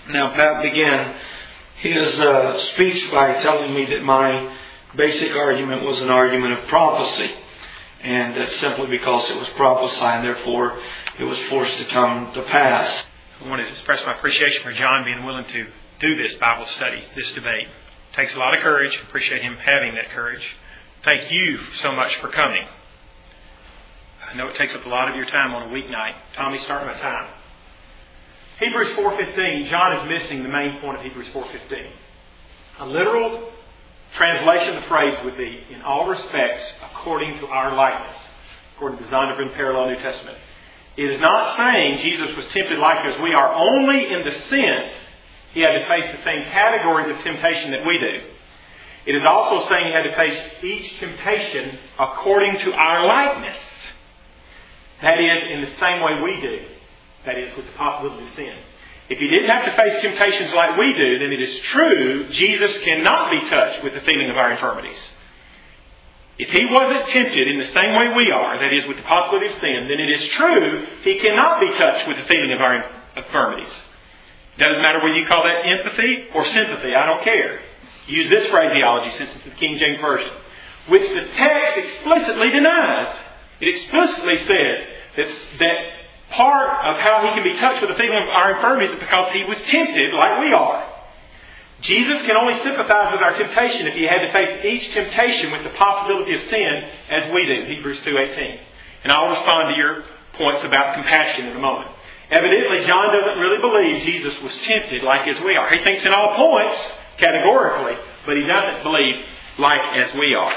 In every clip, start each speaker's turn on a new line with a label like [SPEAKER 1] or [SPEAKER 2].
[SPEAKER 1] Now, Pat began his speech by telling me that my basic argument was an argument of prophecy. And that's simply because it was prophesied, and therefore it was forced to come to pass.
[SPEAKER 2] I want to express my appreciation for John being willing to do this Bible study, this debate. It takes a lot of courage. I appreciate him having that courage. Thank you so much for coming. I know it takes up a lot of your time on a weeknight. Tommy, start my time. Hebrews 4:15, John is missing the main point of Hebrews 4:15. A literal translation of the phrase would be, in all respects, according to our likeness, according to the Zondervan Parallel New Testament. It is not saying Jesus was tempted like as we are, only in the sense he had to face the same categories of temptation that we do. It is also saying he had to face each temptation according to our likeness. That is, in the same way we do. That is, with the possibility of sin. If he didn't have to face temptations like we do, then it is true Jesus cannot be touched with the feeling of our infirmities. If he wasn't tempted in the same way we are, that is, with the possibility of sin, then it is true he cannot be touched with the feeling of our infirmities. Doesn't matter whether you call that empathy or sympathy, I don't care. Use this phraseology since it's the King James Version, which the text explicitly denies. It explicitly says that part of how he can be touched with the feeling of our infirmities is because he was tempted like we are. Jesus can only sympathize with our temptation if he had to face each temptation with the possibility of sin as we do. Hebrews 2:18. And I'll respond to your points about compassion in a moment. Evidently, John doesn't really believe Jesus was tempted like as we are. He thinks in all points, categorically, but he doesn't believe like as we are.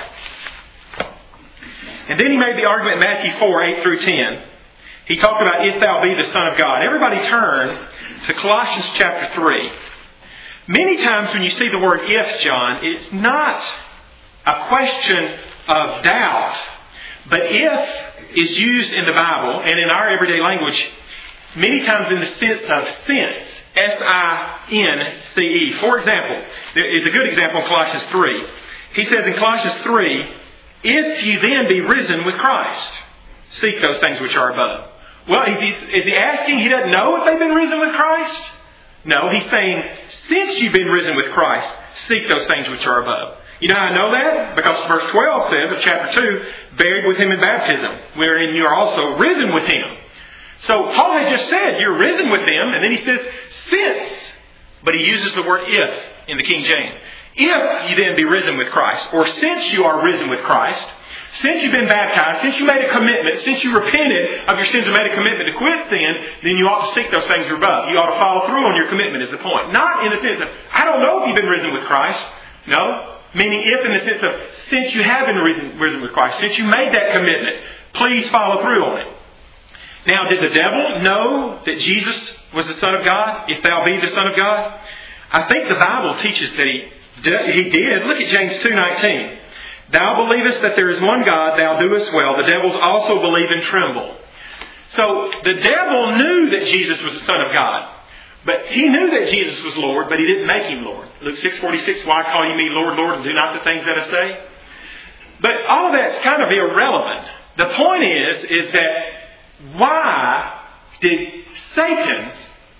[SPEAKER 2] And then he made the argument in Matthew 4:8 through 10. He talked about, if thou be the Son of God. Everybody turn to Colossians chapter 3. Many times when you see the word if, John, it's not a question of doubt. But if is used in the Bible and in our everyday language many times in the sense of since. S-I-N-C-E. For example, there is a good example in Colossians 3. He says in Colossians 3, if you then be risen with Christ, seek those things which are above. Well, is he asking he doesn't know if they've been risen with Christ? No, he's saying, since you've been risen with Christ, seek those things which are above. You know how I know that? Because verse 12 says of chapter 2, buried with him in baptism, wherein you are also risen with him. So Paul had just said, you're risen with him, and then he says, since. But he uses the word if in the King James. If you then be risen with Christ, or since you are risen with Christ, since you've been baptized, since you made a commitment, since you repented of your sins and made a commitment to quit sin, then you ought to seek those things above. You ought to follow through on your commitment is the point. Not in the sense of, I don't know if you've been risen with Christ. No. Meaning if in the sense of, since you have been risen with Christ, since you made that commitment, please follow through on it. Now, did the devil know that Jesus was the Son of God? If thou be the Son of God? I think the Bible teaches that he did. Look at James 2:19. Thou believest that there is one God, thou doest well. The devils also believe and tremble. So, the devil knew that Jesus was the Son of God. But he knew that Jesus was Lord, but he didn't make him Lord. Luke 6:46, why call you me Lord, Lord, and do not the things that I say? But all of that's kind of irrelevant. The point is that why did Satan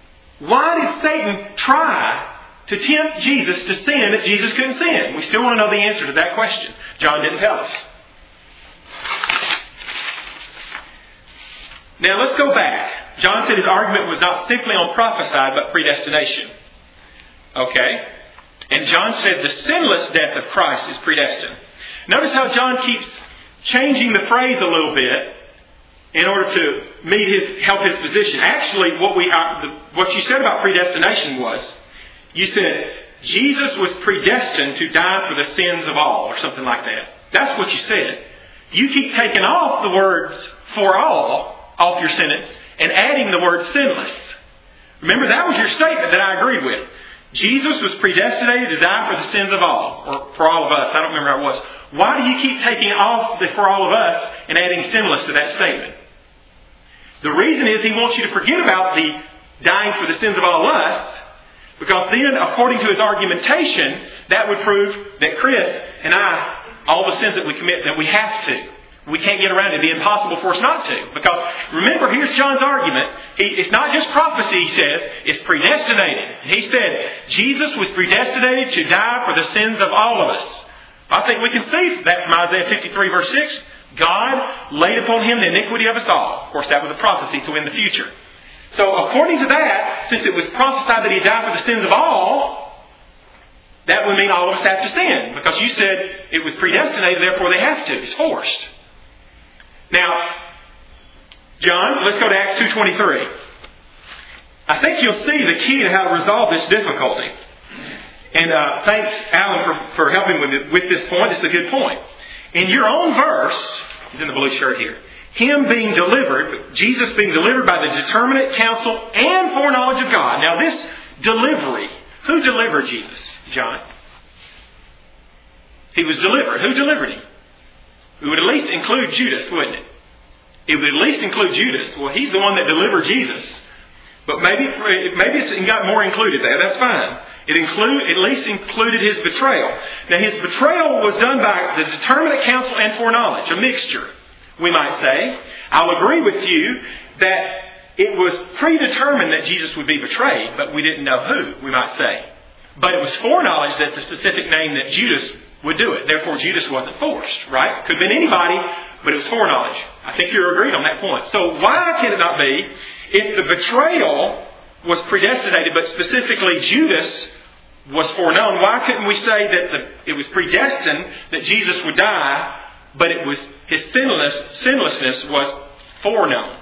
[SPEAKER 2] try to tempt Jesus to sin if Jesus couldn't sin? We still want to know the answer to that question. John didn't tell us. Now let's go back. John said his argument was not simply on prophesied, but predestination. Okay? And John said the sinless death of Christ is predestined. Notice how John keeps changing the phrase a little bit in order to help his position. Actually, what you said about predestination was, you said Jesus was predestined to die for the sins of all, or something like that. That's what you said. You keep taking off the words for all off your sentence and adding the word sinless. Remember, that was your statement that I agreed with. Jesus was predestinated to die for the sins of all, or for all of us. I don't remember how it was. Why do you keep taking off the for all of us and adding sinless to that statement? The reason is he wants you to forget about the dying for the sins of all of us, because then, according to his argumentation, that would prove that Chris and I, all the sins that we commit, that we have to. We can't get around it. It'd be impossible for us not to. Because remember, here's John's argument. It's not just prophecy, he says. It's predestinated. He said Jesus was predestinated to die for the sins of all of us. I think we can see that from Isaiah 53 verse 6. God laid upon him the iniquity of us all. Of course, that was a prophecy, so in the future. So according to that, since it was prophesied that he died for the sins of all, that would mean all of us have to sin. Because you said it was predestinated, therefore they have to. It's forced. Now, John, let's go to Acts 2:23. I think you'll see the key to how to resolve this difficulty. And thanks, Alan, for helping with this point. It's a good point. In your own verse, he's in the blue shirt here, him being delivered, Jesus being delivered by the determinate counsel and foreknowledge of God. Now this delivery, who delivered Jesus, John? He was delivered. Who delivered him? It would at least include Judas, wouldn't it? It would at least include Judas. Well, he's the one that delivered Jesus. But maybe it's got more included there. That's fine. It at least included his betrayal. Now, his betrayal was done by the determinate counsel and foreknowledge, a mixture, we might say. I'll agree with you that it was predetermined that Jesus would be betrayed, but we didn't know who, we might say. But it was foreknowledge that the specific name that Judas would do it. Therefore, Judas wasn't forced, right? Could have been anybody, but it was foreknowledge. I think you're agreed on that point. So why can it not be, if the betrayal was predestinated, but specifically Judas was foreknown, why couldn't we say that it was predestined that Jesus would die, but it was his sinlessness was foreknown?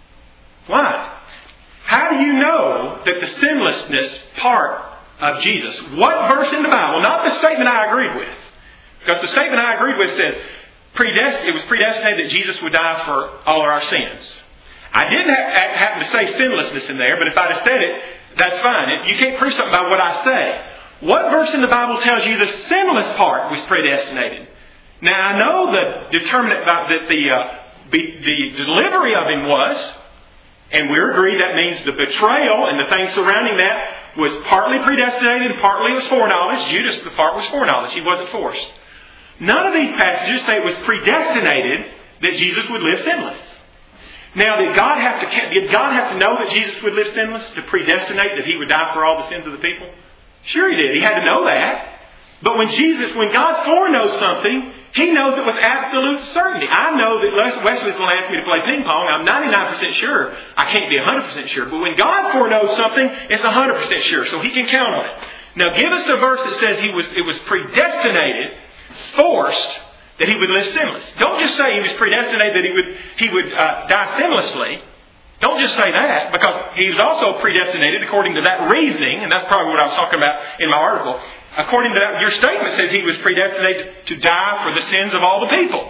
[SPEAKER 2] Why? How do you know that the sinlessness part of Jesus, what verse in the Bible, not the statement I agreed with, because the statement I agreed with says it was predestinated that Jesus would die for all of our sins. I didn't happen to say sinlessness in there, but if I'd have said it, that's fine. You can't prove something by what I say. What verse in the Bible tells you the sinless part was predestinated? Now I know the determinate that the delivery of him was, and we're agreed that means the betrayal and the things surrounding that was partly predestinated and partly was foreknowledge. Judas, the part was foreknowledge. He wasn't forced. None of these passages say it was predestinated that Jesus would live sinless. Now, did God have to know that Jesus would live sinless to predestinate that he would die for all the sins of the people? Sure he did. He had to know that. But when God foreknows something, he knows it with absolute certainty. I know that Wesley's going to ask me to play ping pong. I'm 99% sure. I can't be 100% sure. But when God foreknows something, it's 100% sure. So he can count on it. Now give us a verse that says it was predestinated, forced, that he would live sinless. Don't just say he was predestinated that he would die sinlessly. Don't just say that, because he was also predestinated according to that reasoning, and that's probably what I was talking about in my article. According to that, your statement says he was predestinated to die for the sins of all the people.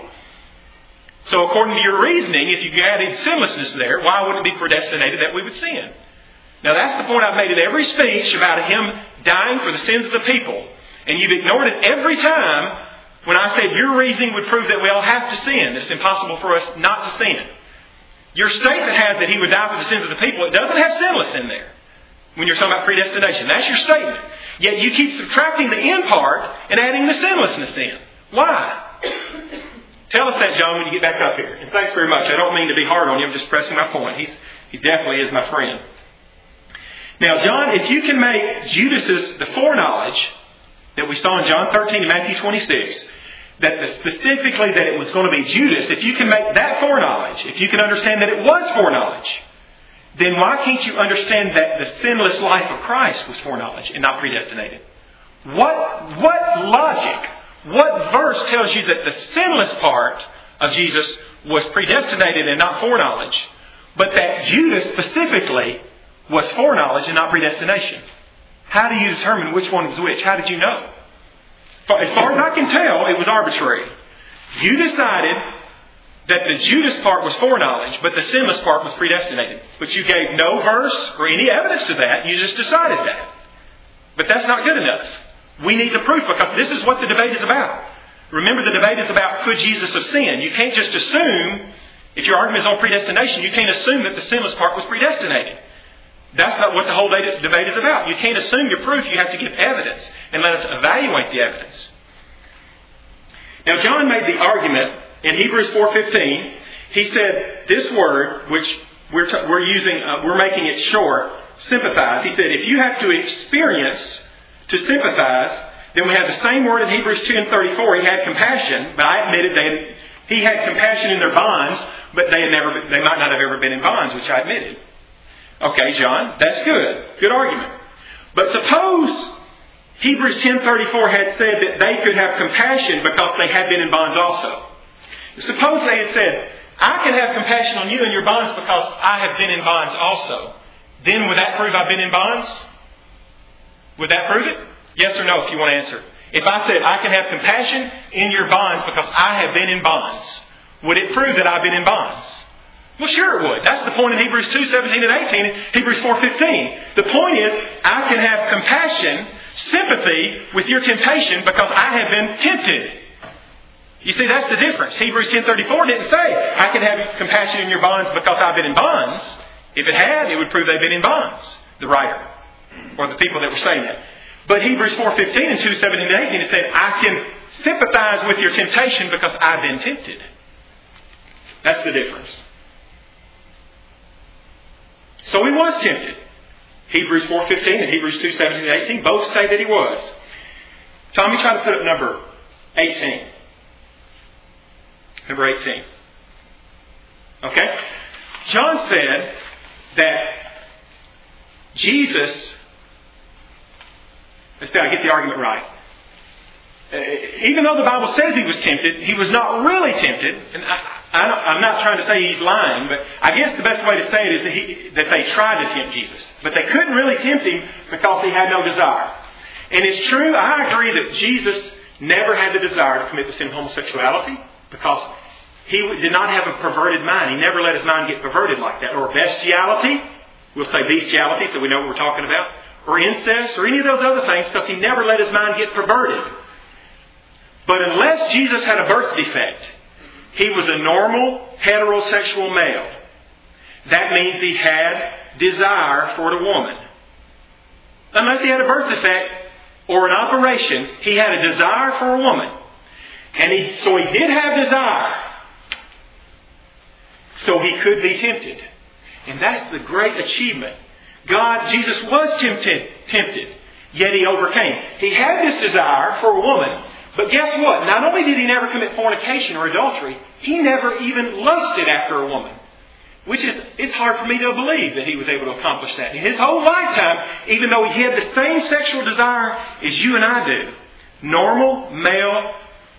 [SPEAKER 2] So according to your reasoning, if you added sinlessness there, why wouldn't it be predestinated that we would sin? Now that's the point I've made in every speech about him dying for the sins of the people. And you've ignored it every time when I said your reasoning would prove that we all have to sin. It's impossible for us not to sin. Your statement has that he would die for the sins of the people. It doesn't have sinless in there when you're talking about predestination. That's your statement. Yet you keep subtracting the end part and adding the sinlessness in. Why? Tell us that, John, when you get back up here. And thanks very much. I don't mean to be hard on you. I'm just pressing my point. He definitely is my friend. Now, John, if you can make Judas's the foreknowledge that we saw in John 13 and Matthew 26, that specifically that it was going to be Judas, if you can make that foreknowledge, if you can understand that it was foreknowledge, then why can't you understand that the sinless life of Christ was foreknowledge and not predestinated? What logic, what verse tells you that the sinless part of Jesus was predestinated and not foreknowledge, but that Judas specifically was foreknowledge and not predestination? How do you determine which one was which? How did you know? As far as I can tell, it was arbitrary. You decided that the Judas part was foreknowledge, but the sinless part was predestinated. But you gave no verse or any evidence to that. You just decided that. But that's not good enough. We need the proof, because this is what the debate is about. Remember, the debate is about, could Jesus have sinned? You can't just assume, if your argument is on predestination, you can't assume that the sinless part was predestinated. That's not what the whole debate is about. You can't assume your proof. You have to give evidence and let us evaluate the evidence. Now, John made the argument in Hebrews 4:15, he said this word, which we're making it short, sympathize. He said, if you have to experience to sympathize, then we have the same word in Hebrews 2:34. He had compassion, but I admitted he had compassion in their bonds, but they might not have ever been in bonds, which I admitted. Okay, John, that's good. Good argument. But suppose Hebrews 10:34 had said that they could have compassion because they had been in bonds also. Suppose they had said, I can have compassion on you and your bonds because I have been in bonds also. Then would that prove I've been in bonds? Would that prove it? Yes or no if you want to answer. If I said I can have compassion in your bonds because I have been in bonds, would it prove that I've been in bonds? Well, sure it would. That's the point in Hebrews 2:17 and 18 and Hebrews 4:15. The point is, I can have compassion, sympathy with your temptation because I have been tempted. You see, that's the difference. Hebrews 10:34 didn't say, I can have compassion in your bonds because I've been in bonds. If it had, it would prove they've been in bonds, the writer, or the people that were saying that. But Hebrews 4:15 and 2:17 and 18, it said, I can sympathize with your temptation because I've been tempted. That's the difference. So he was tempted. Hebrews 4:15 and Hebrews 2:17 and 18 both say that he was. Tommy, try to put up number 18. Number 18. Okay? John said that Jesus, let's see, I get the argument right. Even though the Bible says he was tempted, he was not really tempted. And I'm not trying to say he's lying, but I guess the best way to say it is that they tried to tempt Jesus. But they couldn't really tempt him because he had no desire. And it's true, I agree that Jesus never had the desire to commit the sin of homosexuality because he did not have a perverted mind. He never let his mind get perverted like that. Or bestiality, we'll say bestiality so we know what we're talking about. Or incest, or any of those other things because he never let his mind get perverted. But unless Jesus had a birth defect, he was a normal heterosexual male. That means he had desire for the woman. Unless he had a birth defect or an operation, he had a desire for a woman. And so he did have desire. So he could be tempted. And that's the great achievement. Jesus was tempted, yet he overcame. He had this desire for a woman. But guess what? Not only did he never commit fornication or adultery, he never even lusted after a woman. It's hard for me to believe that he was able to accomplish that. In his whole lifetime, even though he had the same sexual desire as you and I do, normal, male,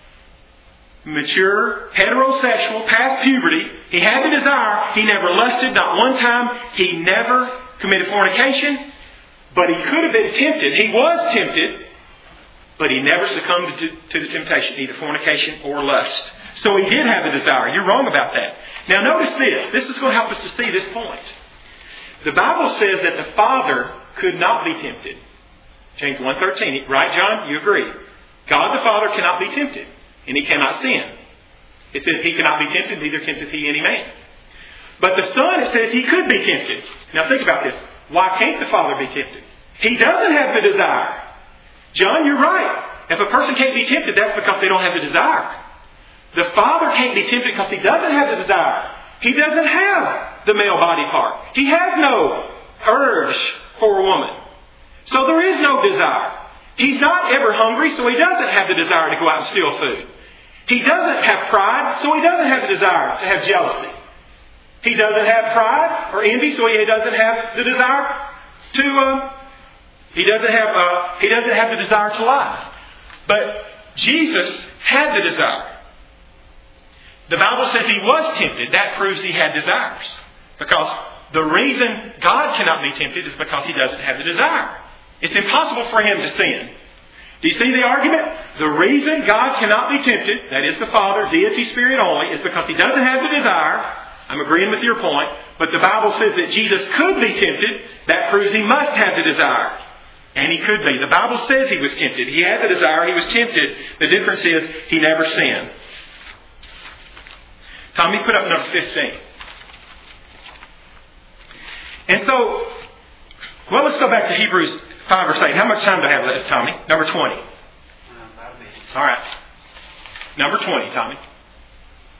[SPEAKER 2] mature, heterosexual, past puberty, he had the desire, he never lusted, not one time, he never committed fornication, but he could have been tempted. He was tempted, but he never succumbed to the temptation, either fornication or lust. So he did have the desire. You're wrong about that. Now notice this. This is going to help us to see this point. The Bible says that the Father could not be tempted. James 1:13. Right, John? You agree. God the Father cannot be tempted, and He cannot sin. It says He cannot be tempted, neither tempteth He any man. But the Son, it says He could be tempted. Now think about this. Why can't the Father be tempted? He doesn't have the desire. John, you're right. If a person can't be tempted, that's because they don't have the desire. The Father can't be tempted because He doesn't have the desire. He doesn't have the male body part. He has no urge for a woman. So there is no desire. He's not ever hungry, so he doesn't have the desire to go out and steal food. He doesn't have pride, so he doesn't have the desire to have jealousy. He doesn't have pride or envy, so he doesn't have the desire to he doesn't have the desire to lie. But Jesus had the desire. The Bible says he was tempted. That proves he had desires. Because the reason God cannot be tempted is because he doesn't have the desire. It's impossible for him to sin. Do you see the argument? The reason God cannot be tempted, that is the Father, deity, Spirit only, is because he doesn't have the desire. I'm agreeing with your point. But the Bible says that Jesus could be tempted. That proves he must have the desire. And he could be. The Bible says he was tempted. He had the desire. He was tempted. The difference is he never sinned. Tommy, put up number 15. And so, well, let's go back to Hebrews 5 verse 8. How much time do I have left, Tommy? Number 20.
[SPEAKER 3] 5 minutes.
[SPEAKER 2] All right. Number 20, Tommy.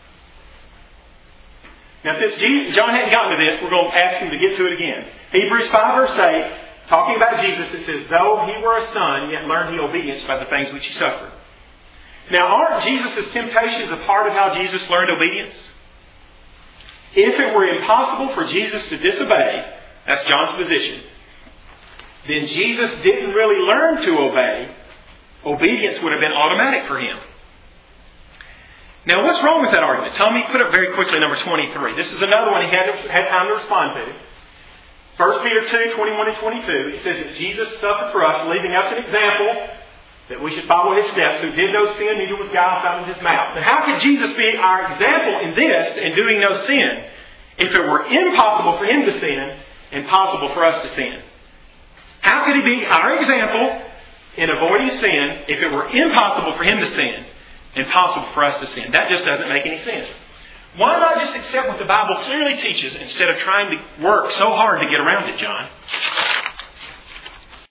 [SPEAKER 2] Now, since John hadn't gotten to this, we're going to ask him to get to it again. Hebrews 5 verse 8, talking about Jesus, it says, though he were a son, yet learned he obedience by the things which he suffered. Now, aren't Jesus' temptations a part of how Jesus learned obedience? If it were impossible for Jesus to disobey, that's John's position, then Jesus didn't really learn to obey. Obedience would have been automatic for him. Now, what's wrong with that argument? Tommy, put up very quickly number 23. This is another one he had time to respond to. 1 Peter 2, 21 and 22. It says that Jesus suffered for us, leaving us an example that we should follow his steps, who did no sin, neither was guile found in his mouth. Now, how could Jesus be our example in this and doing no sin if it were impossible for him to sin and possible for us to sin? How could he be our example in avoiding sin if it were impossible for him to sin and possible for us to sin? That just doesn't make any sense. Why not just accept what the Bible clearly teaches instead of trying to work so hard to get around it, John?